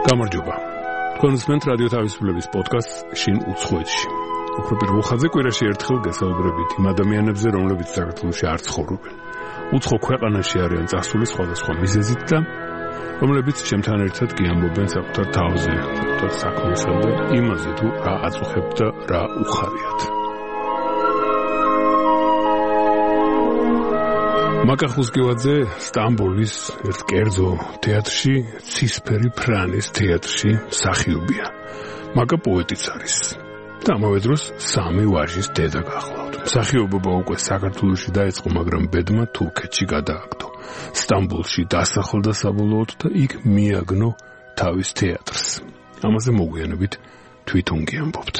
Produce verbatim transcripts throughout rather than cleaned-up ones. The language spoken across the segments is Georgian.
გამარჯობა. თქვენ უსმენთ რადიო თავისუფლების პოდკასტს შინ უცხოეთში. უფრო პირველ ხაზზე კვირაში ერთხელ გესაუბრებით იმ ადამიანებზე, რომლებიც საქართველოში არ ცხოვრობენ. უცხო ქვეყანაში არიან წასული სხვადასხვა მიზეზით და რომლებიც ჩემთან ერთად კი ამბობენ საკუთარ თავზე, საკუთარ საქმესა და იმაზე, თუ რა აწუხებთ და რა უხარიათ. მაკა ხუსკივაძე სტამბოლის ერთ კერძო თეატრში, ცისფერი ფრანის თეატრში მსახიობია. მაკა პოეტიც არის. და ამავე დროს სამი ვაჟის დედა გახლავთ. მსახიობობა უკვე საქართველოში დაიწყო, მაგრამ ბედმა თურქეთში გადააგდო. სტამბოლში დასახლდა და საბოლოოდ და იქ მიაგნო თავის თეატრს. ამაზე მოგვიანებით თვითონ გიამბობთ.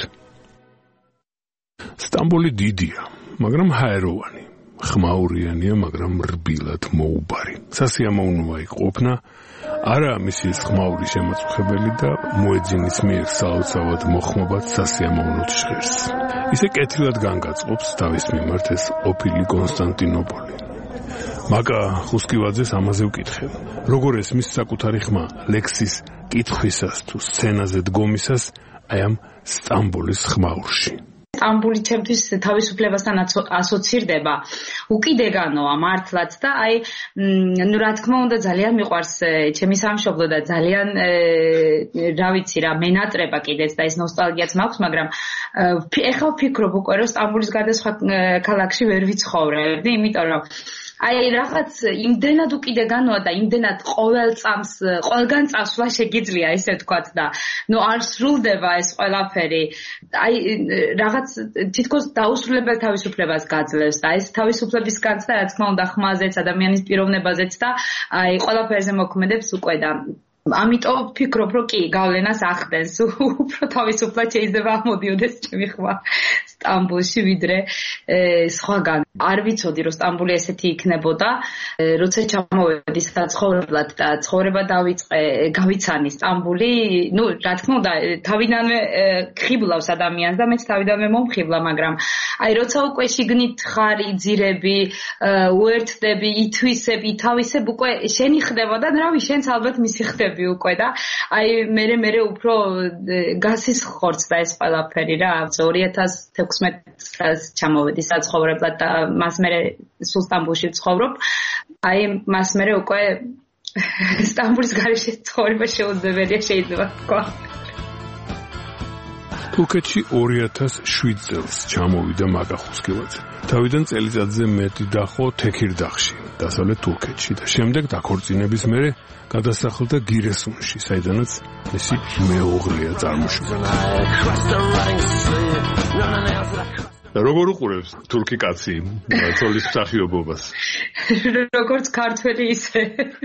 სტამბოლი დიდია, მაგრამ ჰაეროვანი. ხმაურიანია, მაგრამ რბილად მოუბარი. სასიამოვნოა იქ ყოფნა, არა მისის ხმაური შემაწუხებელი და მოეძინის მიერ საოცავად მოხმობად სასიამოვნოდ ჟღერს. ისე კეთილად განგაწყობს თავის მიმართ ეს ყოფილი კონსტანტინოპოლი. მაკა ხუსკივაძეს ამაზე ვკითხე. როგორ ესმის საკუთარი ხმა ლექსის კითხვისას თუ სცენაზე დგომისას აი ამ სტამბოლის ხმაურში. სტამბოლი ჩემთვის თავისუფლებასთან ასოცირდება. უკიდეგანოა მართლაც და აი ნუ რა თქმა უნდა ძალიან მიყვარს ჩემი სამშობლო და ძალიან რა ვიცი რა მენატრება კიდეც და ეს ნოსტალგიაც მაქვს, მაგრამ ეხლა ვფიქრობ უკვე რომ სტამბოლის გარდა სხვა ქალაქში ვერ ვიცხოვრებდი, იმიტომ რომ აი რაღაც იმდენად უკიდეგანოა და იმდენად ყოველ წამს ყველგან წასვლა შეგიძლია ესე ვთქვათ და ნუ არ სრულდება ეს ყველაფერი. აი რაღაც თითქოს დაუსრულებელ თავისუფლებას გაძლევს და ეს თავისუფლების განცდა რა თქმა უნდა ხმაზეც, ადამიანის პიროვნებაზეც და აი ყველაფერზე მოქმედებს უკვე და ამიტომ ვფიქრობ რომ კი გავლენას ახდენს. უფრო თავისუფლად შეიძლება ამოდიოდეს ჩემი ხმა სტამბოლში ვიდრე სხვაგან. არ ვიცოდი რომ სტამბოლი ესეთი იქნებოდა, როცა ჩამოვედი საცხოვრებლად და ცხოვრება დავიწყე, გავიცანი სტამბოლი, ნუ რა თქმა უნდა თავიდანვე ხიბლავს ადამიანს და მეც თავიდანვე მომხიბლა, მაგრამ აი როცა უკვე შიგნით ხარ, იძირები, უერთდები, ითვისები, თავისებ უკვე შენი ხდება და რავი შენც ალბათ მისი ხდები უკვე და აი მე მე უფრო გასისხორცდა ეს ყველაფერი რა. ორი ათას თექვსმეტ წელს ჩამოვედი საცხოვრებლად და მას მე სულ სტამბოლში ვცხოვრობ. აი მას მე უკვე სტამბოლის გარეშე ცხოვრება შეუძლებელია შეიძლება თქვა. თურქეთში ორი ათას შვიდ წელს ჩამოვიდა მაკა ხუსკივაძე. თავიდან წელიწადზე მეტი დახო თექირდაღში, დასავლეთ თურქეთში და შემდეგ დაქორწინების მერე გადასახლდა გირესუნში, საიდანაც მისი მეუღლეა წარმოშობილი. როგორ უყურებს თურქი კაცი ცოლის მსახიობობას? როგორც ქართველი ისე.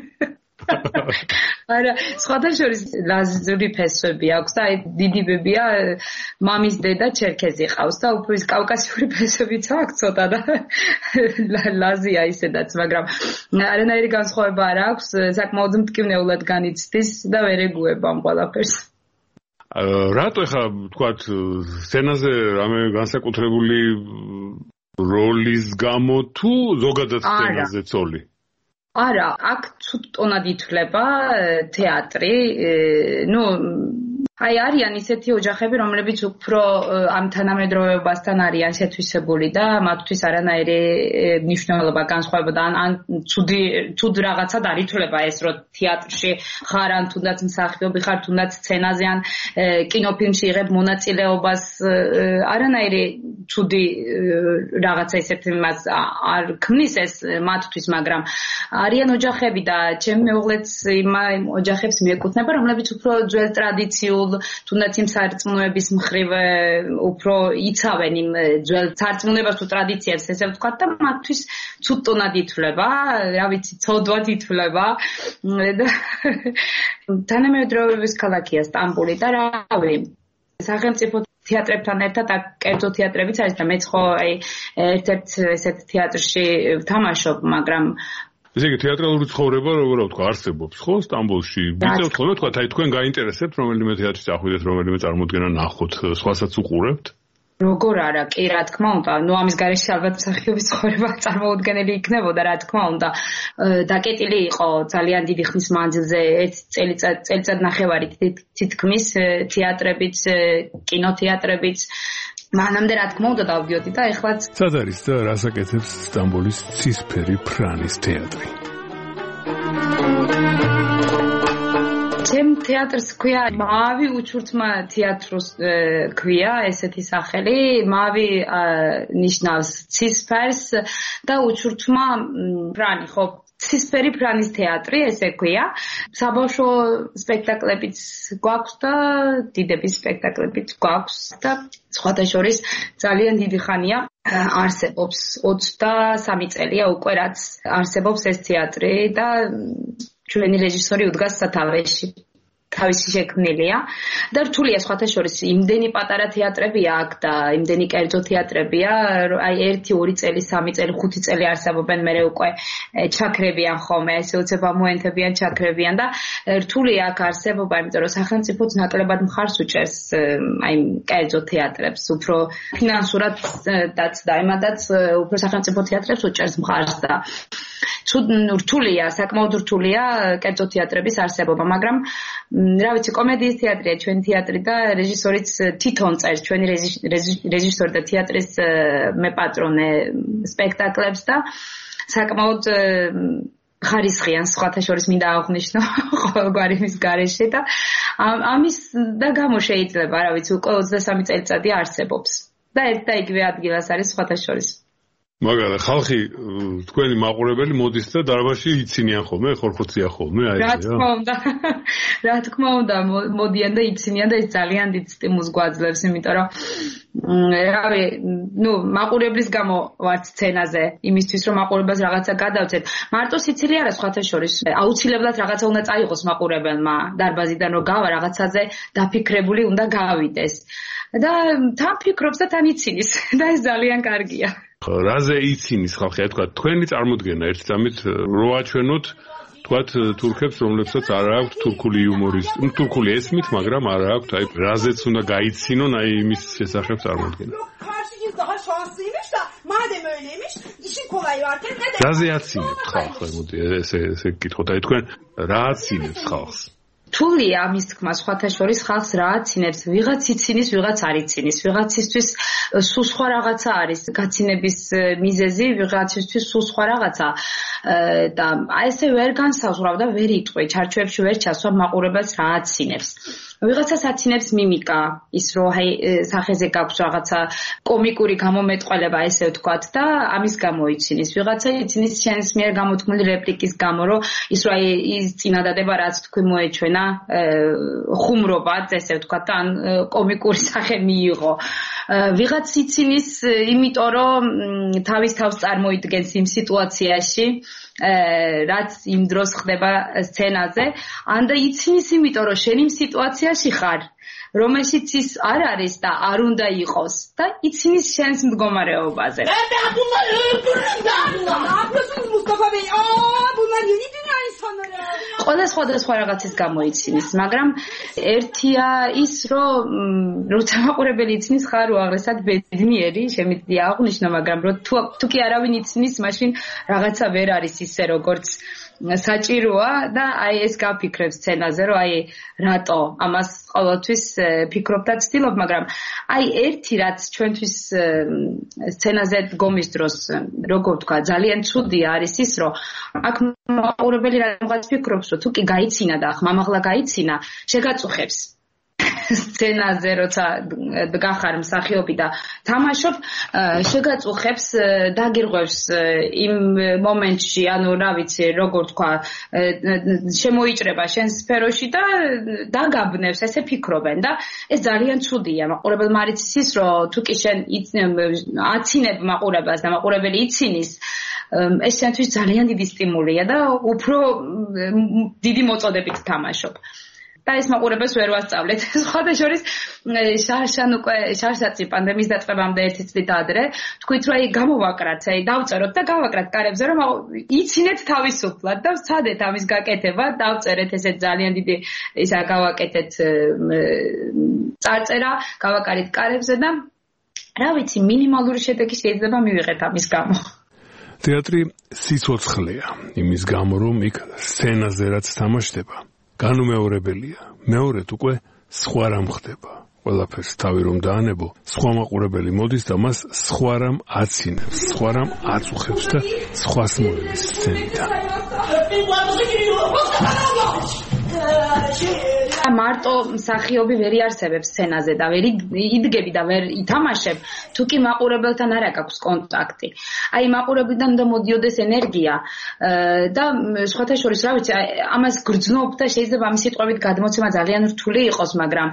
არა, სხვადასხვა ლაზური ფესვები აქვს და აი დიდი ბებია, მამის დედა ჩერქეზი ყავს და უფრო ის კავკასიური ფესვებიც აქვს ცოტა და ლაზია ისედაც, მაგრამ არანაირი განსხვავება არ აქვს, საკმაოდ მტკივნეულად განიცდის და ვერ ეგუება ამ ყველაფერს. რატო ხა თქვათ სცენაზე რამე განსაკუთრებული როლის გამო თუ ზოგადად სცენაზე ცოლი? არა, აქ ცუდტონად ითვლება თეატრი, ნუ აი არიან ისეთი ოჯახები, რომლებიც უფრო ამ თანამედროვეობასთან არიან შეთვისებული და მათთვის არანაირი მნიშვნელობა განსხვავება და ან ცუდი ცუდ რაღაცად არ ითვლება ეს, რომ თეატრში ხარ ან თუნდაც მსახიობი ხარ, თუნდაც სცენაზე ან კინოფილმში იღებ მონაწილეობას, არანაირი ცუდი რაღაცა ისეთი მას არ ქმნის ეს მათთვის, მაგრამ არიან ოჯახები და ჩემი მეუღლეც იმ ოჯახებს მიეკუთვნება, რომლებიც უფრო ძველ ტრადიციულ თუნდაც იმ სარწმუნოების მხრივ უფრო იცავენ იმ ძველ სარწმუნოებას თუ ტრადიციებს, ესე ვთქვათ და მათთვის ცუდტონად ითვლება, რა ვიცი, ცოდვად ითვლება და თანამედროვეობის ქალაქია სტამბოლი და რავი, სახელმწიფო თეატრებთან ერთად აქ კერძო თეატრებიც არის და მეც ხო აი ერთ-ერთ ესეთ თეატრში ვთამაშობ, მაგრამ ესე იგი თეატრალური ცხოვრება როგორ ვთქვა არსებობს ხო სტამბოლში? ვიცით ხოლმე თქვა, აი თქვენ გაინტერესებთ რომელიმე თეატრში წახვიდეთ, რომელიმე წარმოდგენა ნახოთ, სხვასაც უყურებთ? როგორ არა, კი, რა თქმა უნდა, ნუ ამის გარეშე ალბათ მსახიობის ცხოვრება წარმოუდგენელი იქნებოდა, რა თქმა უნდა. დაკეტილი იყო ძალიან დიდი ხნის მანძილზე, ერთი წელიწად, წელიწად ნახევარი თითქმის თეატრებიც, კინოთეატრებიც. მანამდე რა თქმა უნდა დავდიოდი და ეხლაც. სად არის და რას აკეთებს სტამბოლის ცისფერი ფრანის თეატრი? ჩემ თეატრს ქვია მავი უჩურთმა თეატროს ქვია ესეთი სახელი მავი ნიშნავს ცისფერს და უჩურთმა ფრანი ხო ცისფერი ფრანის თეატრი ესე ქვია საბავშვო სპექტაკლებიც გვაქვს და დიდების სპექტაკლებიც გვაქვს და სხვათა შორის ძალიან დიდი ხანია არსებობს ოცდასამი წელია უკვე რაც არსებობს ეს თეატრი და ჩვენი რეჟისორი უდგას სათავეში თავისი შექმნილია და რთულია სხვათა შორის იმდენი პატარა თეატრებია აქ და იმდენი კერძო თეატრებია აი ერთი ორი წელი სამი წელი ხუთი წელი არსებობენ მე უკვე ჩაქრებიან ხოლმე ესე უცებ ამოენთებიან ჩაქრებიან და რთულია აქ არსებობა იმიტომ რომ სახელმწიფოც ნაკლებად მხარს უჭერს აი კერძო თეატრებს უფრო ფინანსურადაც და იმადაც უფრო სახელმწიფო თეატრებს უჭერს მხარს და რთულია საკმაოდ რთულია კერძო თეატრების არსებობა მაგრამ რა ვიცი კომედიის თეატრია ჩვენი თეატრი და რეჟისორიც თვითონ წერს ჩვენი რეჟისორი და თეატრის მეპატრონე სპექტაკლებს და საკმაოდ ხარისხიან სხვათა შორის მინდა აღვნიშნო ყოველგვარი მის გარეშე და ამის და გამო შეიძლება რა ვიცი უკვე ოცდასამი წელიწადი არსებობს და ერთ და იგივე ადგილას არის სხვათა შორის მაგალითად ხალხი თქვენი მაყურებელი მოდის და დარბაზში იცინიან ხოლმე, ხორხოციან ხოლმე, აი რა თქმა უნდა. რა თქმა უნდა, მოდიან და იცინიან და ეს ძალიან დიდ სტიმულს გვაძლევს, იმიტომ რომ რავი, ნუ მაყურებლის გამო ვარ სცენაზე, იმისთვის რომ მაყურებელს რაღაცა გადავწეთ. მარტო სიცილი არა სხვათა შორის. აუცილებლად რაღაცა უნდა წაიღოს მაყურებელმა დარბაზიდან რომ გავა რაღაცაზე დაფიქრებული უნდა გავიდეს. და თან ფიქრობს და თან იცინის და ეს ძალიან კარგია. რაზე იცინის ხალხი, თქვა თქვენი წარმოდგენა ერთ წამით რო აჩვენოთ თქვა თურქებს რომლებსაც არ აქვთ თურქული იუმორის, თურქული ესმით, მაგრამ არ აქვთ აი რაზეც უნდა გაიცინონ აი იმის შესახებ წარმოდგენა. რაზე აცინებთ ხალხს, მოდი ესე ესე გითხოთ, აი თქვენ რა აცინებთ ხალხს? რთულია ამის თქმა სხვათა შორის ხალხს რა აცინებს ვიღაც იცინის ვიღაც არ იცინის ვიღაცისთვის სულ სხვა რაღაცა არის გაცინების მიზეზი ვიღაცისთვის სულ სხვა რაღაცა და აი ესე ვერ განსაზღვრავ და ვერ იტყვი ჩარჩოებში ვერ ჩასვა მაყურებელს რა აცინებს ვიღაცას აცინებს მიმიკა ის რომ აი სახეზე გაქვს რაღაცა კომიკური გამომეტყველება ესე ვთქვათ და ამის გამო იცინის ვიღაცა იცინის შენს მიერ გამოთქმული რეპლიკის გამო რომ ის რომ აი ის წინადადება რაც თქვი მოეჩვენა ხუმრობად ესე ვთქვათ და ან კომიკური სახე მიიღო ვიღაც იცინის იმიტომ რომ თავის თავს წარმოიდგენს იმ სიტუაციაში რაც იმ დროს ხდება სცენაზე ან და იცინის იმიტომ რომ შენ იმ სიტუაციაში ხარ რომელშიც ის არ არის და არ უნდა იყოს და იცინის შენს მდგომარეობაზე ყველა სხვადასხვა რაღაცის გამოიცინის მაგრამ ერთია ის რომ როცა მაყურებელი იცინის ხარ უაღრესად ბედნიერი შემიძლია აღვნიშნო მაგრამ რო თუ კი არავინ იცინის მაშინ რაღაცა ვერ არის ისე როგორც საჭიროა და აი ეს გაფიქრებ სცენაზე რომ აი რატო ამას ყოველთვის ფიქრობ და ცდილობ მაგრამ აი ერთი რაც ჩვენთვის სცენაზე დგომის დროს როგორ ვთქვა ძალიან ცუდი არის ის რომ აქ მაყურებელი რაღაც ფიქრობს რომ თუ კი გაიცინა და ახ მამაღლა გაიცინა შეგაწუხებს სცენაზე როცა გახარ მსახიობი და თამაშობ შეგაწუხებს დაგირღვევს იმ მომენტში ანუ რა ვიცი როგორ თქვა შემოიჭრება შენ სფეროში და დაგაბნევს ესე ფიქრობენ და ეს ძალიან ცუდია მაყურებელმა არ იცის ის რომ თუ კი შენ აცინებ მაყურებელს და მაყურებელი იცინის ეს შენთვის ძალიან დიდი სტიმულია და უფრო დიდი მოწოდებით თამაშობ და ეს მაყურებელს ვერ ვასწავლეთ. სხვათა შორის შარშან უკვე შარშაცი პანდემიის დაწყებამდე ერთი წლით ადრე თქვით რომ აი გამოვაკრათ, აი დავწეროთ და გავაკრათ კარებზე რომ იცინეთ თავისუფლად და ვცადეთ ამის გაკეთება, დავწერეთ ესე ძალიან დიდი ისა გავაკეთეთ წარწერა, გავაკარით კარებზე და რა ვიცი, მინიმალური შედეგი შეიძლება მივიღეთ ამის გამო. თეატრი სიცოცხლეა, იმის გამო რომ იქ სცენაზე რაც თამაშდება, განუმეორებელია. მეორედ უკვე სხვა რამ ხდება. ყველაფერს თავი რომ დაანებო, სხვა მაყურებელი მოდის და მას სხვა რამ აცინებს, სხვა რამ აწუხებს და სხვას მოედის სცენიდან. მარტო მსახიობი ვერ იარსებებს სცენაზე და ვერ იდგები და ვერ ითამაშებ, თუ კი მაყურებელთან არ აქვს კონტაქტი. აი მაყურებელთან უნდა მოდიოდეს ენერგია და სხვათა შორის რა ვიცი, ამას გრძნობ და შეიძლება ამის სიტყვებით გადმოცემა ძალიან რთული იყოს, მაგრამ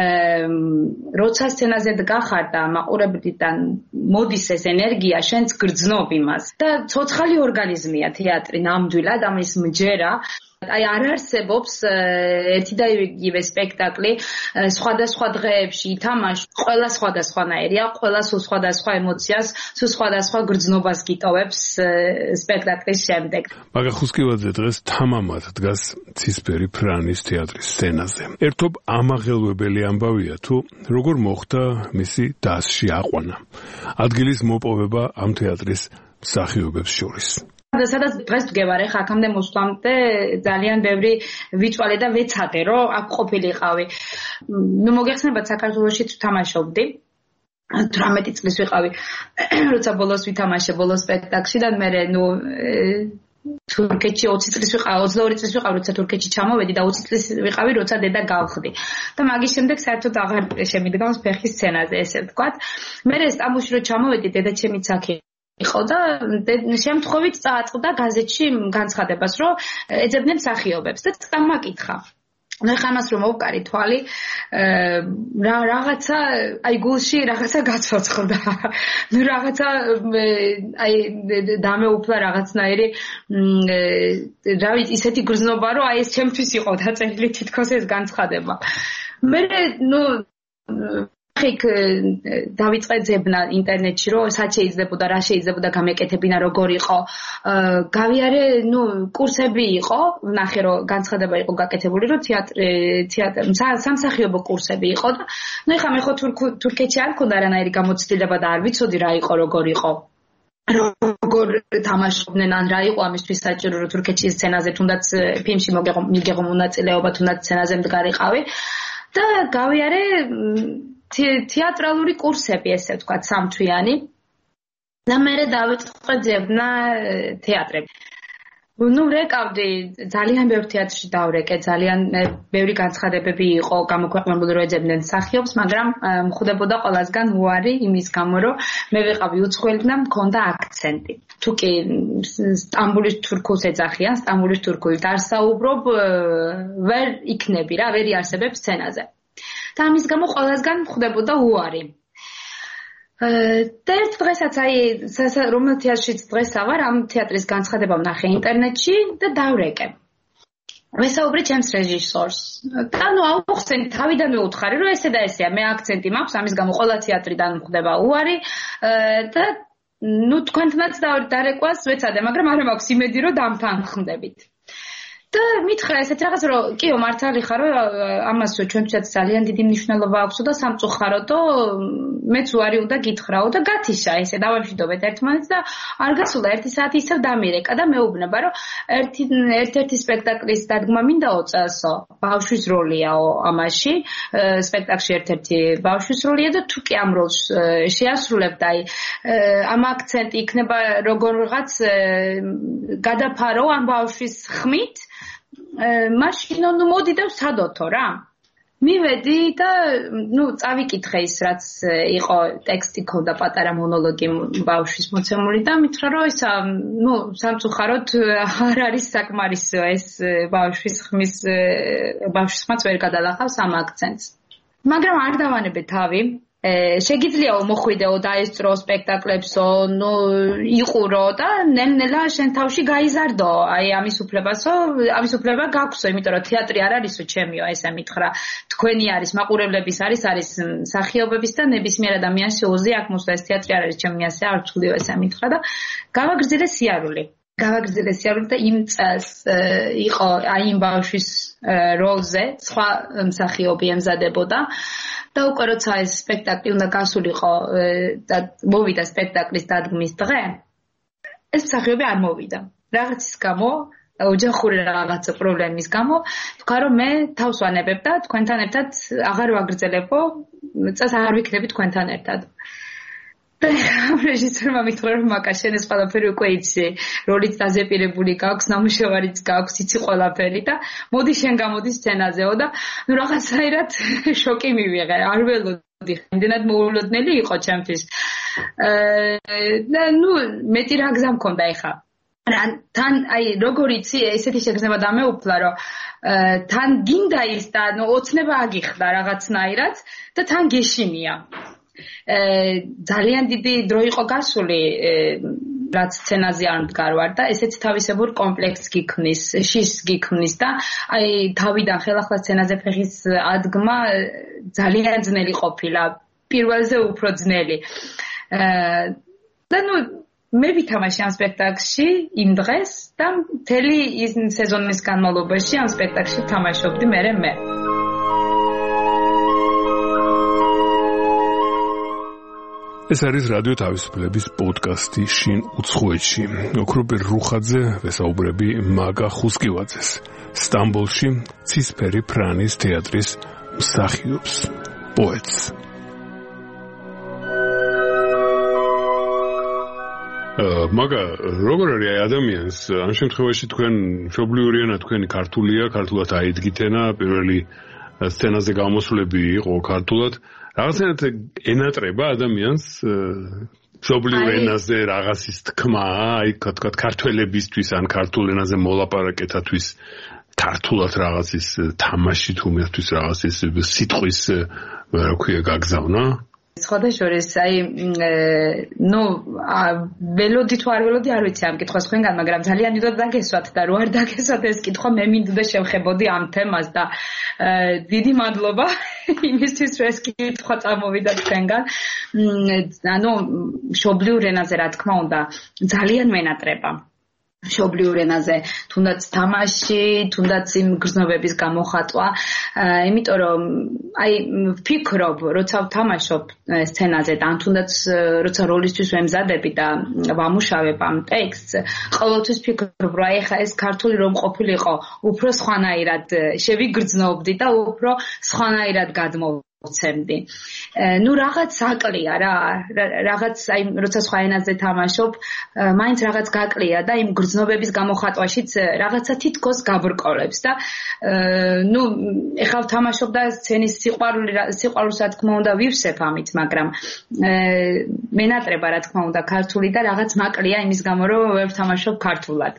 როცა სცენაზე დგახარ და მაყურებლიდან მოდის ეს ენერგია, შენც გრძნობ იმას. და ცოცხალი ორგანიზმია თეატრი ნამდვილად, ამის მჯერა. აი არ არსებობს ერთი და იგივე სპექტაკლი სხვადასხვა დღეებში ითამაშ, ყველა სხვადასხვანაირია, ყველა სულ სხვადასხვა ემოციას, სულ სხვადასხვა გრძნობას გიტოვებს სპექტაკლის შემდეგ. მაგა ხუსკივაძე დღეს თამამად დგას ცისფერი ფრანის თეატრის სცენაზე. ერთობ ამაღელვებელი ამბავია თუ როგორ მოხდა მისი დასში აყვანა. ადგილის მოპოვება ამ თეატრის მსახიობებს შორის. სადაც დღეს ვგევარ, ხა აქამდე მოსვლამდე ძალიან ბევრი ვიწვალე და ვეცადე, რომ აქ ყოფილიყავი. ნუ მოგეხსენებათ, საქართველოში თამაშობდი. თვრამეტი წლის ვიყავი, როცა ბოლოს ვითამაშე ბოლოს სპექტაკლში და მე ნუ თურქეთში ოცი წლის ვიყავი, ოცდაორი წლის ვიყავი, როცა თურქეთში ჩამოვედი და ოცი წლის ვიყავი, როცა დედა გავხდი. და მაგის შემდეგ საერთოდ აღარ შემიდგამს ფეხი სცენაზე, ესე ვთქვათ. მე სტამბოლში რო ჩამოვედი, დედა ჩემიც აქ იყო და შემთხვევით წააწყდა გაზეთში განცხადებას, რომ ეძებდნენ მსახიობებს და წამაკითხა. ნუ ხა მას რომ მოვკარი თვალი, რა რაღაცა აი გულში რაღაცა გაცოცხლდა. ნუ რაღაცა აი დამეუფლა რაღაცნაირი რა ვიცი, ისეთი გრძნობა, რომ აი ეს ჩემთვის იყო დაწერილი თითქოს ეს განცხადება. მე ნუ ხიქ დავიწყე ძებნა ინტერნეტში, რომ სად შეიძლებოდა, რა შეიძლებოდა გამეკეთებინა, როგორ იყო. გავიარე, ნუ კურსები იყო, ნახე რომ განცხადება იყო გაკეთებული, რომ თეატრი თეატრი სამსახიობო კურსები იყო და ნუ ეხლა მე ხო თურქეთში არ მქონდა რანაირი გამოცდილება და არ ვიცოდი რა იყო, როგორ იყო. როგორ თამაშობდნენ, ან რა იყო ამისთვის საჭირო, რომ თურქეთში სცენაზე თუნდაც ფილმში მიგეღო მონაწილეობა, თუნდაც სცენაზე მდგარიყავი და გავიარე თეატრალური კურსები, ესე ვთქვათ, სამთვიანი. და მე დავიწყე ძებნა თეატრები. ნუ რეკავდი, ძალიან ბევრ თეატრში დავრეკე, ძალიან ბევრი განცხადებები იყო გამოქვეყნებული, რომ ეძებდნენ მსახიობს, მაგრამ მხვდებოდა ყველასგან უარი იმის გამო, რომ მე ვიყავი უცხოელი და მქონდა აქცენტი. თუ კი სტამბოლის თურქულს ეძახიან, სტამბოლის თურქულით არ საუბრობ, ვერ იქნები რა, ვერ იარსებებ სცენაზე. და ამის გამო ყველასგან მხვდებოდა უარი. და ერთ დღესაც აი რომელ თეატრშიც დღეს ავარ, ამ თეატრის განცხადება ვნახე ინტერნეტში და დავრეკე. ვესაუბრე ჩემს რეჟისორს. და ნუ აუხსენდი, თავიდანვე უთხარი, რომ ესე და ესეა, მე აქცენტი მაქვს, ამის გამო ყველა თეატრიდან მხვდება უარი და ნუ თქვენთანაც დარეკვას ვეცადე, მაგრამ არ მაქვს იმედი, რომ დამთანხმდებით. და მითხრა ესეთი რაღაც, რომ კიო მართალი ხარო, ამას ჩვენთვისაც ძალიან დიდი მნიშვნელობა აქვს და სამწუხაროდ მეც უარი უნდა გითხრაო და გათიშა ესე დავამშვიდობეთ ერთმანეთს და არ გასულა ერთი საათი ისევ დამირეკა და მეუბნება, რომ ერთი ერთ-ერთი სპექტაკლის დადგმა მინდაო წელსო, ბავშვის როლიაო ამაში, სპექტაკლში ერთ-ერთი ბავშვის როლია და თუ კი ამ როლს შეასრულებ და აი ამ აქცენტი იქნება როგორღაც გადაფარო ამ ბავშვის ხმით, მაშინ ნუ მოდი და ვსადოთო რა. მივედი და ნუ წავიკითხე ის რაც იყო ტექსტი ქონდა პატარა მონოლოგი ბავშვის მოცემული და მითხრა რომ ისა ნუ სამწუხაროდ არ არის საკმარისო ეს ბავშვის ხმის ბავშვის ხმაც ვერ გადალახავს ამ აქცენტს. მაგრამ არ დავანებე თავი. შეგიძლიაო მოხვიდეო დაესწრო სპექტაკლებსო, ნუ იყურო და ნელ-ნელა შენ თავში გაიზარდო აი ამის უფლებასო, ამის უფლება გაქვსო, იმიტომ რომ თეატრი არ არისო ჩემიო, ესე მითხრა, თქვენი არის, მაყურებლების არის, არის მსახიობების და ნებისმიერ ადამიანს შეუძლია აქ მოსვლა, ეს თეატრი არ არის ჩემი, ასე არ ვთვლიო, ესე მითხრა და გავაგრძელე სიარული. გავაგრძელე სიარული და იმ წელს იყო აი იმ ბავშვის როლზე სხვა მსახიობი ემზადებოდა და უკვე როცა ეს სპექტაკლი უნდა გასულიყო და მოვიდა სპექტაკლის დადგმის დღე ეს მსახიობი არ მოვიდა რაღაცის გამო ოჯახური რაღაცა პრობლემის გამო თქვა რომ მე თავს ვანებებ და თქვენთან ერთად აღარ ვაგრძელებო წელს არ ვიქნები თქვენთან ერთად რეჟისორმა მითხრა რომ მაკა შენ ეს ყველაფერი უკვე იცი როლიც დაზეპირებული გაქვს ნამუშევარიც გაქვს იცი ყველაფერი და მოდი შენ გამოდი სცენაზეო და ნუ რაღაცაირად შოკი მივიღე არ ველოდი იმდენად მოულოდნელი იყო ჩემთვის და ნუ მეტი რა გზა მქონდა ეხა თან აი როგორ იცი ესეთი შეგრძნება დამეუფლა რომ თან გინდა ის და ნუ ოცნება აგიხდა რაღაცნაირად და თან გეშინია ძალიან დიდი დრო იყო გასული რაც სცენაზე არ მდგარ და ესეც თავისებურ კომპლექსს გიქმნის, შიშს გიქმნის და აი თავიდან ხელახლა სცენაზე ფეხის ადგმა ძალიან ძნელი ყოფილა, პირველზე უფრო ძნელი. და ნუ მე ვითამაშე ამ სპექტაკლში იმ დღეს და მთელი ის სეზონის განმავლობაში ამ სპექტაკლში თამაშობდი მე მე. ეს არის რადიო თავისუფლების პოდკასტი შინ უცხოეთში. ოქროპირ რუხაძე ვესაუბრები მაგა ხუსკივაძეს. სტამბოლში ცისფერი ფრანის თეატრის მსახიობს, პოეტს. მაგა როგორ არის აი ადამიანს ამ შემთხვევაში თქვენ მშობლიური ენა თქვენი ქართულია, ქართულად აიდგით ენა, პირველი სცენაზე გამოსვლები იყო ქართულად. რაღაცნაირად ენატრება ადამიანს მშობლიურ ენაზე რაღაცის თქმა, აი თქვა ქართველებისთვის ან ქართულ ენაზე მოლაპარაკეთათვის ქართულად რაღაცის თამაში თუ მეთვის რაღაცის სიტყვის რა ქვია გაგზავნა? სხვადასხვაშორის აი ნუ ველოდი თუ არ ველოდი არ ვიცი ამ კითხვას თქვენგან, მაგრამ ძალიან დიდად დაგესვათ და რო არ დაგესვათ ეს კითხვა მე მინდოდა შევხებოდი ამ თემას და დიდი მადლობა იმისთვის რომ ეს კითხვა წამოვიდა თქვენგან. ანუ მშობლიურ ენაზე რა თქმა უნდა ძალიან მენატრება. მშობლიურ ენაზე, თუნდაც თამაში, თუნდაც იმ გრძნობების გამოხატვა, იმიტომ რომ აი ვფიქრობ, როცა ვთამაშობ სცენაზე და ან თუნდაც როცა როლისთვის ვემზადები და ვამუშავებ ამ ტექსტს, ყოველთვის ვფიქრობ, რომ აი ხა ეს ქართული რომ ყოფილიყო, უფრო სხვანაირად შევიგრძნობდი და უფრო სხვანაირად გადმოვ ცემდი. ნუ რაღაც აკლია რა, რაღაც აი როცა სხვა ენაზე თამაშობ, მაინც რაღაც გაკლია და იმ გრძნობების გამოხატვაშიც რაღაცა თითქოს გაბრკოლებს და ნუ ეხლა ვთამაშობ და სცენის სიყვარული სიყვარულს რა თქმა უნდა ვივსებ ამით, მაგრამ მენატრება რა თქმა უნდა ქართული და რაღაც მაკლია იმის გამო რომ ვერ ვთამაშობ ქართულად.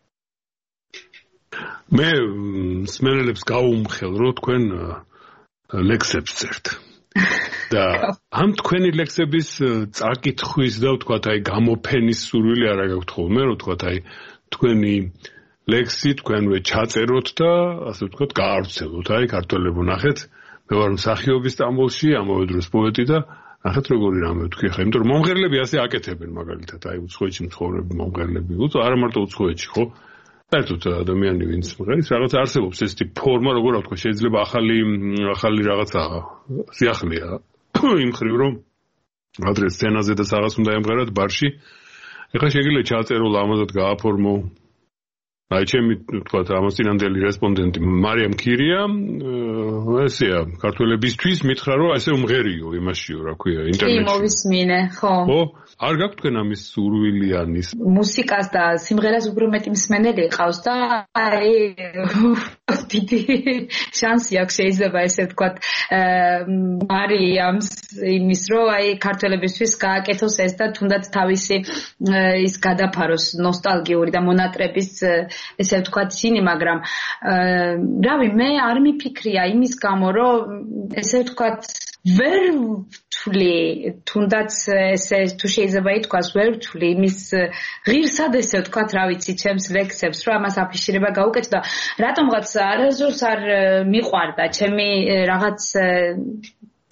მე სმენელებს გავუმხელრო თქვენ ლექსებს წერთ. და ამ თქვენი ლექსების წაკითხვის და ვთქვათ აი გამოფენის სურვილი არა გაქვთ ხოლმე, რომ ვთქვათ აი თქვენი ლექსი თქვენვე ჩაწეროთ და ასე ვთქვათ გაავრცელოთ. აი ქართველებო ნახეთ, მე ვარ მსახიობი სტამბოლში, ამავე დროს პოეტი და ნახეთ როგორი რამე ვთქვი ხა, იმიტომ რომ მომღერლები ასე აკეთებენ მაგალითად, აი უცხოეთში მცხოვრები მომღერლები, არა მარტო უცხოეთში, ხო? საერთოდ ადამიანი ვინც მღერის რაღაც არსებობს ესეთი ფორმა, როგორ ვთქვა, შეიძლება ახალი ახალი რაღაცა სიახლეა იმ ხრივ რომ ადრე სცენაზე და რაღაც უნდა ემღერათ ბარში. ეხლა შეგიძლია ჩაწერო ლამაზად გააფორმო. აი ჩემი თქვა ამას წინანდელი რესპონდენტი მარიამ ქირია ესეა ქართველებისთვის მითხრა რომ ესე უმღერიო იმაშიო რა ქვია ინტერნეტში. კი მოვისმინე, ხო. ხო? არ გაქვთ თქვენ ამის სურვილი ანის მუსიკას და სიმღერას უფრო მეტი მსმენელი ყავს და აი დიდი შანსი აქვს შეიძლება ესე ვთქვათ მარიამს იმის რომ აი ქართველებისთვის გააკეთოს ეს და თუნდაც თავისი ის გადაფაროს ნოსტალგიური და მონატრების ესე ვთქვათ სინი, მაგრამ რავი მე არ მიფიქრია იმის გამო რომ ესე ვთქვათ ვერ ვთვლი თუნდაც ესე თუ შეიძლება ითქვას ვერ ვთვლი იმის ღირსად ესე ვთქვათ რა ვიცი ჩემს ლექსებს რომ ამას აფიშირება გაუკეთო და რატომღაც არასდროს არ მიყვარდა ჩემი რაღაც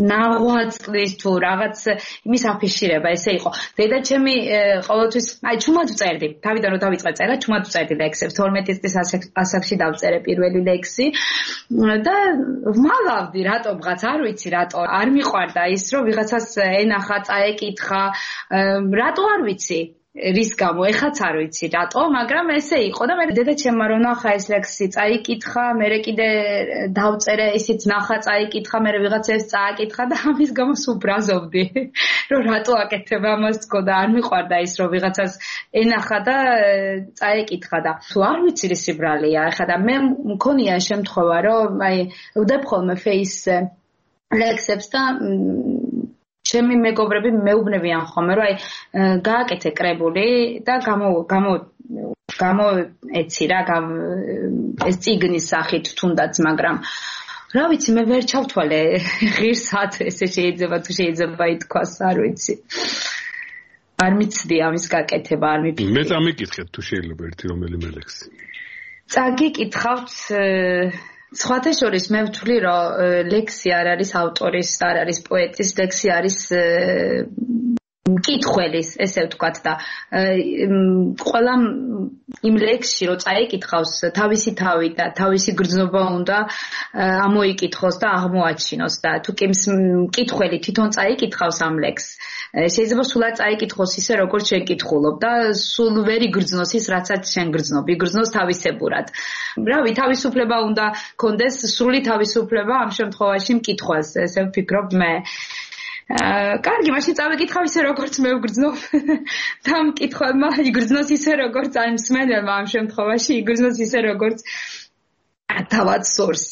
ნაღვაწლის თუ რაღაც იმის აფიშირება ესე იყო. დედა ჩემი ყოველთვის აი ჩუმად ვწერდი. თავიდან რომ დავიწყე წერა, ჩუმად ვწერდი ლექსებს. თორმეტი წლის ასაკში დავწერე პირველი ლექსი და ვმალავდი რატომღაც არ ვიცი რატო. არ მიყვარდა ის რომ ვიღაცას ენახა, წაეკითხა, რატო არ ვიცი. რის გამო ეხაც არ ვიცი რატო, მაგრამ ესე იყო და მე დედა ჩემმა რომ ნახა ეს ლექსი წაიკითხა, მე კიდე დავწერე, ისიც ნახა, წაიკითხა, მე ვიღაცას წააკითხა და ამის გამო სულ ბრაზობდი, რომ რატო აკეთებ ამას თქო და არ მიყვარდა ის რომ ვიღაცას ენახა და წაეკითხა და თუ არ ვიცი ისი ბრალია, ეხლა და მე მქონია შემთხვევა რომ აი ვდებ ხოლმე ფეისზე ლექსებს და ჩემი მეგობრები მეუბნებიან ხოლმე რომ აი გააკეთე კრებული და გამო გამო გამო ეცი რა ეს წიგნის სახით თუნდაც მაგრამ რა ვიცი მე ვერ ჩავთვალე ღირსად ესე შეიძლება თუ შეიძლება ითქვას არ ვიცი არ მიცდი ამის გაკეთება არ მიფიქრე მე წამიკითხეთ თუ შეიძლება ერთი რომელიმე ლექსი წაგიკითხავთ სხვათა შორის მე ვთვლი რომ ლექსი არ არის ავტორის, არ არის პოეტის, ლექსი არის მკითხველის, ესე ვთქვათ და ყველა იმ ლექსში რომ წაიკითხავს თავისი თავი და თავისი გრძნობა უნდა ამოიკითხოს და აღმოაჩინოს და თუ კი მკითხველი თვითონ წაიკითხავს ამ ლექსს შეიძლება სულად წაიკითხოს ისე როგორც შენ კითხულობ და სულ ვერ იგრძნოს ის რაცაც შენ გრძნობ, იგრძნოს თავისებურად. რავი, თავისუფლება უნდა კონდეს, სრული თავისუფლება ამ შემთხვევაში მკითხვას, ესე ვფიქრობ მე. კარგი, მაშინ წავიკითხავ ისე როგორც მე ვგრძნობ და მკითხველმა იგრძნოს ისე როგორც აი მსმენელმა ამ შემთხვევაში იგრძნოს ისე როგორც თავად სურს.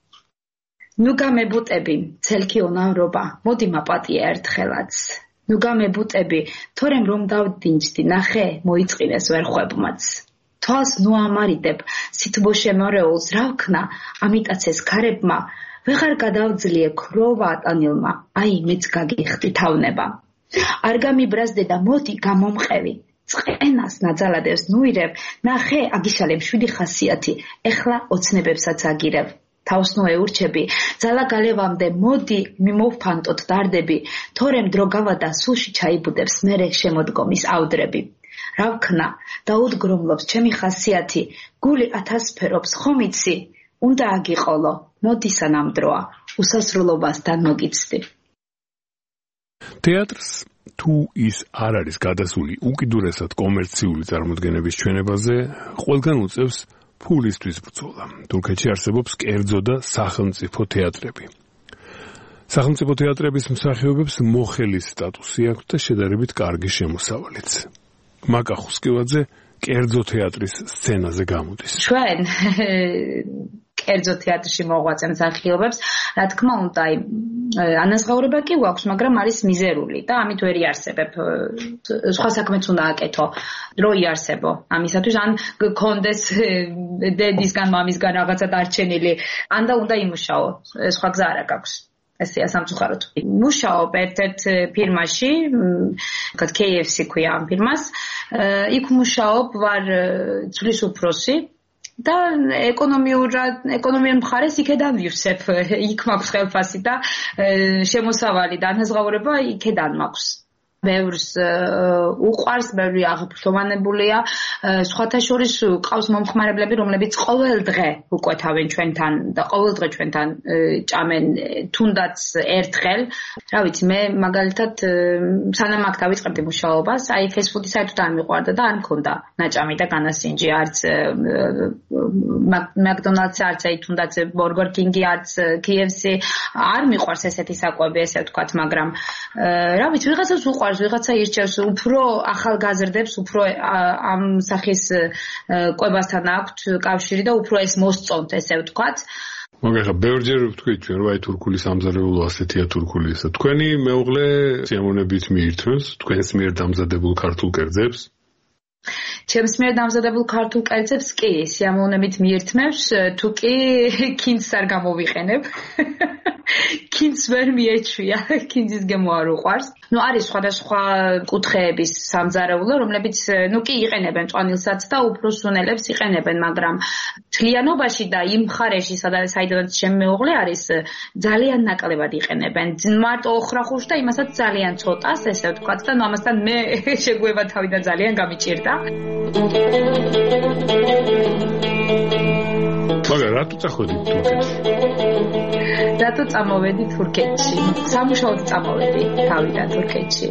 ნუ გამებუტები, ცელქი უნავრობა, მოდი მაპატია ერთხელაც. ნუ გამებუტები, თორემ რომ დავდინჯდი, ნახე, მოიწყინეს ვერ ხვებმაც. თვალს ნუ ამარიდებ, სითბო შემორეულს რა ვქნა, ამიტაც ეს ქარებმა ვეღარ გადავძლიე ქროვა ატანილმა, აი მეც გაგიხდი თავნება. არ გამიბრაზდე და მოდი გამომყევი, წყენას ნაძალადებს ნუირებ, ნახე აგიშალე მშვიდი ხასიათი, ეხლა ოცნებებსაც აგირებ. თავს ნუ ეურჩები, ძალა გალევამდე მოდი მიმოვფანტოთ დარდები, თორემ დრო გავადა სულში ჩაიბუდებს მერე შემოდგომის ავდრები. რა ვქნა, დაუდგრომლობს ჩემი ხასიათი, გული ათასფერობს ხომ იცი, უნდა აგიყოლო, მოდი სანამ დროა, უსასრულობასთან მოგიცდი. თეატრს თუ ის არ არის გადასული უკიდურესად კომერციული წარმოდგენების ჩვენებაზე, ყველგან უწევს ფულისთვის ბრძოლა. თურქეთში არსებობს კერძო და სახელმწიფო თეატრები. სახელმწიფო თეატრების მსახიობებს მოხელის სტატუსი აქვს და შედარებით კარგი შემოსავალიც. მაკა ხუსკევაძე კერძო თეატრის სცენაზე გამოდის. ჩვენ კერძო თეატრში მოღვაწე მსახიობებს, რა თქმა უნდა, აი ანაზღაურება კი გვაქვს, მაგრამ არის მიზერული და ამით ვერ იარსებებ. სხვა საქმეც უნდა აკეთო, დრო იარსებო. ამისათვის ან გქონდეს დედისგან, მამისგან რაღაცა დარჩენილი, ან და უნდა იმუშაო. სხვა გზა არ აქვს. ესეა სამწუხაროდ. მუშაობ ერთ-ერთ ფირმაში, ვთქვათ კეი ეფ სი ქვია ამ ფირმას. იქ მუშაობ, ვარ ძვლის უფროსი. და ეკონომიურად ეკონომიურ მხარეს იქედან ვივსებ, იქ მაქვს ხელფასი და შემოსავალი და ანაზღაურება იქედან მაქვს. ბევრს უყვარს, ბევრი აღფრთოვანებულია, სხვათა შორის ყავს მომხმარებლები, რომლებიც ყოველ დღე უკვეთავენ ჩვენთან და ყოველ დღე ჩვენთან ჭამენ თუნდაც ერთხელ. რა ვიცი, მე მაგალითად სანამ აქ დავიწყებდი მუშაობას, აი ფესტფუდი საერთოდ არ მიყვარდა და არ მქონდა ნაჭამი და განასინჯი, არც მაკდონალდსი, არც აი თუნდაც ბურგერ კინგი, არც კეი ეფ სი არ მიყვარს ესეთი საკვები, ესე ვთქვათ, მაგრამ რა ვიცი, ვიღაცას უყვარს ვიღაცა ირჩევს უფრო ახალგაზრდებს, უფრო ამ სახის კვებასთან აქვთ კავშირი და უფრო ეს მოსწონთ, ესე ვთქვათ. მაგახა ბევრჯერ ვთქვით ჩვენ, რომ აი თურქული სამზარეულო ასეთია თურქული ისა. თქვენი მეუღლე სიამოვნებით მიირთმევს თქვენს მიერ დამზადებულ ქართულ კერძებს? ჩემს მიერ დამზადებულ ქართულ კერძებს კი სიამოვნებით მიირთმევს, თუ კი ქინძს არ გამოვიყენებ. კინძს ვერ მიეჩვია, კინძის გემო არ უყვარს. ნუ არის სხვადასხვა კუთხეების სამზარეულო, რომლებიც ნუ კი იყენებენ წვანილსაც და უფრო სუნელებს იყენებენ, მაგრამ თლიანობაში და იმ მხარეში, საიდანაც ჩემი მეუღლე არის, ძალიან ნაკლებად იყენებენ. მარტო ოხრახუშ და იმასაც ძალიან ცოტას, ესე ვთქვათ და ნუ ამასთან მე შეგვება თავი და ძალიან გამიჭირდა. მაგრამ რატო წახვედი თურქეთში? რატო წამოვედი თურქეთში? სამუშაოდ წამოვედი თავიდან თურქეთში.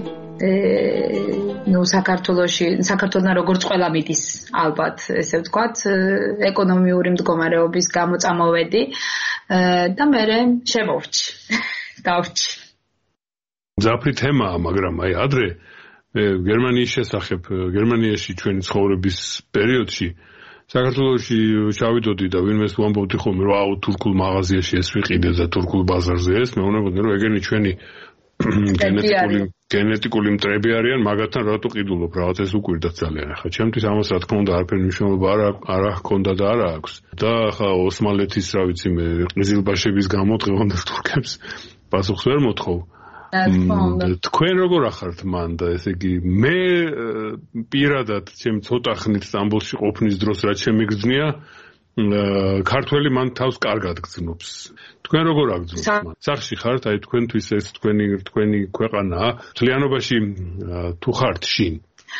ნუ საქართველოში, საქართველოსთან როგორც ყველა მიდის, ალბათ, ესე ვთქვათ, ეკონომიური მდგომარეობის გამო წამოვედი და მე შემოვრჩი. დავრჩი. მძაფრი თემაა, მაგრამ აი ადრე გერმანიის შესახებ, გერმანიაში ჩვენი ცხოვრების პერიოდში საქართველოში ჩავიდოდი და ვინმეს ვამბობდი ხოლმე, რომ აუ თურქულ მაღაზიაში ეს ვიყიდე და თურქულ ბაზარზე ეს, მე ვუნებოდი რომ ეგენი ჩვენი გენეტიკული გენეტიკული მტრები არიან, მაგათთან რატო ყიდულობ, რაღაც ეს უკვირდათ ძალიან. ახლა ჩემთვის ამას რა თქმა უნდა არაფერი მნიშვნელობა არ არა ჰქონდა და არა აქვს. და ახლა ოსმალეთის, რა ვიცი მე, ყიზილბაშების გამო დღევანდელ თურქებს პასუხს ვერ მოთხოვ. თქვენ როგორ ახართ მან და ესე იგი მე პირადად ჩემ ცოტა ხნით სტამბოლში ყოფნის დროს რაც შემიგრძნია ქართველი მან თავს კარგად გძნობს. თქვენ როგორ აგძნობთ? სახში ხართ, აი თქვენთვის ეს თქვენი თქვენი ქვეყანაა. თლიანობაში თუ ხართ შინ?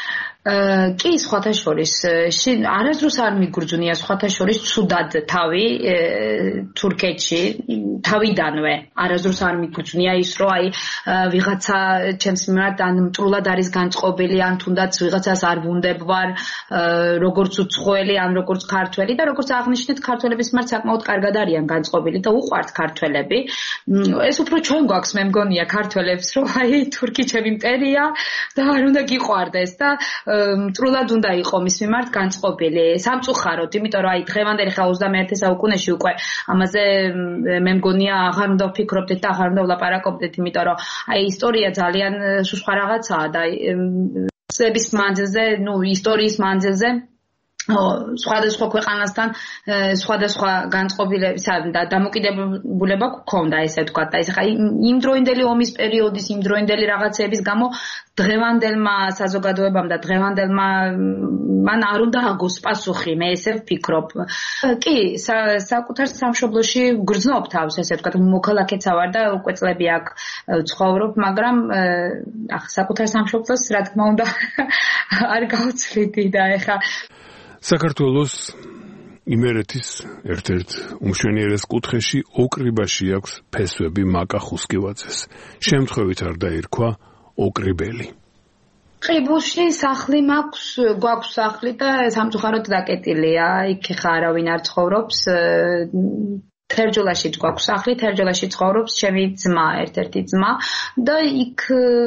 კი, სხვათა შორის, შინ არასდროს არ მიგრძნია სხვათა შორის ცუდად თავი თურქეთში, თავიდანვე. არასდროს არ მიგრძნია ის, რომ აი ვიღაცა ჩემს მიმართ ან მტრულად არის განწყობილი, ან თუნდაც ვიღაცას არ ვუნდებ-ვარ, როგორც უცხოელი, ან როგორც ქართველი და როგორც აღნიშნეთ, ქართველების მიმართ საკმაოდ კარგად არიან განწყობილი და უყვართ ქართველები. ეს უფრო ჩვენ გვაქვს, მე მგონია, ქართველებს, რომ აი თურქი ჩემი მტერია და არ უნდა გიყვარდეს და მტრულად უნდა იყო მის მიმართ განწყობილი. სამწუხაროდ, იმიტომ რომ აი დღევანდელი ხა ოცდამეერთე საუკუნეში უკვე ამაზე მე მგონია აღარ უნდა ვფიქრობდეთ და აღარ უნდა ვლაპარაკობდეთ, იმიტომ რომ აი ისტორია ძალიან სხვა რაღაცაა და წლების მანძილზე, ნუ ისტორიის მანძილზე სხვადასხვა ქვეყანასთან სხვადასხვა განწყობილების და დამოკიდებულება გქონდა, ესე ვთქვათ. და ეს ხა იმ დროინდელი ომის პერიოდის, იმ დროინდელი რაღაცეების გამო დღევანდელმა საზოგადოებამ და დღევანდელმა მან არ უნდა აგოს პასუხი, მე ესე ვფიქრობ. კი, საკუთარ სამშობლოში გრძნობ თავს, ესე ვთქვათ, მოქალაქეცა ვარ და უკვე წლები აქ ცხოვრობ, მაგრამ ახლა საკუთარ სამშობლოს რა თქმა უნდა არ გავცვლიდი და ეხა საქართველოს იმერეთის ერთ-ერთ უმშვენიერეს კუთხეში ოკრიბაში აქვს ფესვები მაკა ხუსკივაძეს. შემთხვევით არ დაირქვა ოკრიბელი. ყიბულში სახლი მაქვს, გვაქვს სახლი და სამწუხაროდ დაკეტილია. იქ ხა არავინ არ ცხოვრობს. თერჯოლაში გვაქვს სახლი, თერჯოლაში ცხოვრობს ჩემი ძმა, ერთ-ერთი ძმა და იქ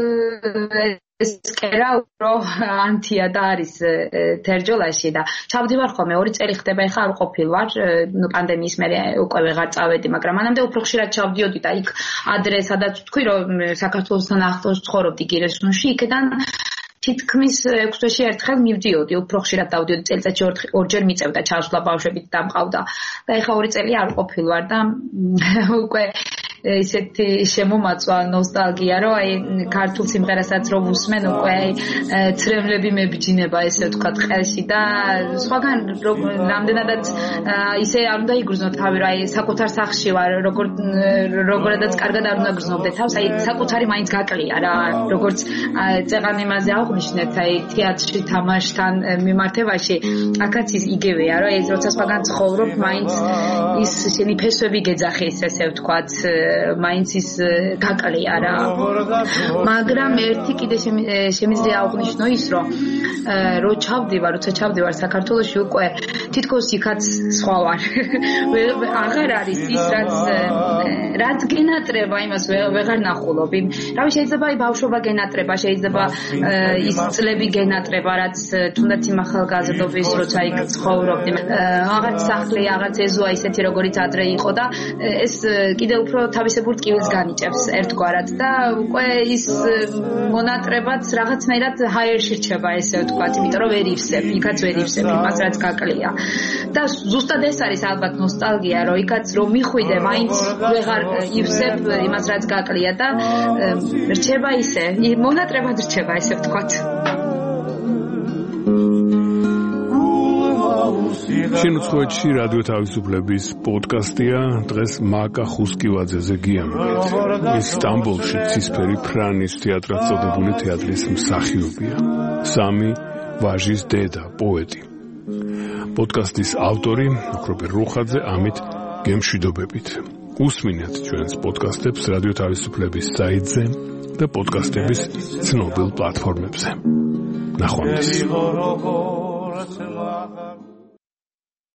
ეს კერა უფრო ანთია და არის თერჯოლაში და ჩავდივარ ხოლმე ორი წელი ხდება ეხა არ ყოფილ ვარ, ნუ პანდემიის მერე უკვე ვეღარ წავედი, მაგრამ მანამდე უფრო ხშირად ჩავდიოდი და იქ ადრე სადაც თქვი რომ საქართველოსთან ახლოს ცხოვრობდი გირესუნში, იქიდან თითქმის ექვს თვეში ერთხელ მივდიოდი, უფრო ხშირად დავდიოდი, წელიწადში ორჯერ მიწევდა ჩასვლა, ბავშვებით დამყავდა და ეხა ორი წელი არ ყოფილ ვარ და უკვე ისეთი შემომაწვა ნოსტალგია, რომ აი ქართულ სიმღერასაც რომ უსმენ, უკვე აი ცრემლები მებიჯინება, ესე ვთქვათ, ყელში და სხვაგან რამდენადაც ისე არ უნდა იგრძნო თავი, რომ აი საკუთარ სახლში ვარ, როგორ როგორადაც კარგად არ უნდა გრძნობდე თავს, აი საკუთარი მაინც გაკლია რა, როგორც წეღან იმაზე აღნიშნეთ, აი თეატრში თამაშთან მიმართებაში, აქაც ის იგივეა, რომ ეს როცა სხვაგან ცხოვრობ, მაინც ის შენი ფესვები გეძახის, ესე ვთქვათ, მაინც ის გაკლია რა. მაგრამ ერთი კიდე შემიძლია აღვნიშნო ის, რომ რო ჩავდივარ, როცა ჩავდივარ საქართველოში უკვე თითქოს იქაც სხვა ვარ. აღარ არის ის რაც რაც გენატრება, იმას ვეღარ ნახულობ. რავი, შეიძლება აი ბავშვობა გენატრება, შეიძლება ის წლები გენატრება, რაც თუნდაც იმ ახალგაზრდობის როცა იქ ცხოვრობდი. აღარც სახლი, აღარც ეზოა ისეთი როგორიც ადრე იყო და ეს კიდე უფრო თავისებურ ტკივილს განიჭებს ერთგვარად და უკვე ის მონატრებაც რაღაცნაირად ჰაერში რჩება, ესე ვთქვათ, იმიტომ რომ ვერ ივსებ, იქაც ვერ ივსებ იმას, რაც გაკლია. და ზუსტად ეს არის ალბათ ნოსტალგია, რომ იქაც რომ მიხვიდე, მაინც ვეღარ ივსებ იმას რაც გაკლია და რჩება ისე, მონატრებად რჩება ესე ვთქვათ. შენუცხოვეთში რადიო თავისუფლების პოდკასტია, დღეს მაკა ხუსკივაძეზე გიამბეთ. ის სტამბოლში ცისფერი ფრანის თეატრად წოდებული თეატრის მსახიობია. სამი ვაჟის დედა, პოეტი. პოდკასტის ავტორი ოქროპერ რუხაძე, ამით გემშვიდობებით. უსმინეთ ჩვენს პოდკასტებს რადიო თავისუფლების საიტზე და პოდკასტების ცნობილ პლატფორმებზე. ნახვამდის.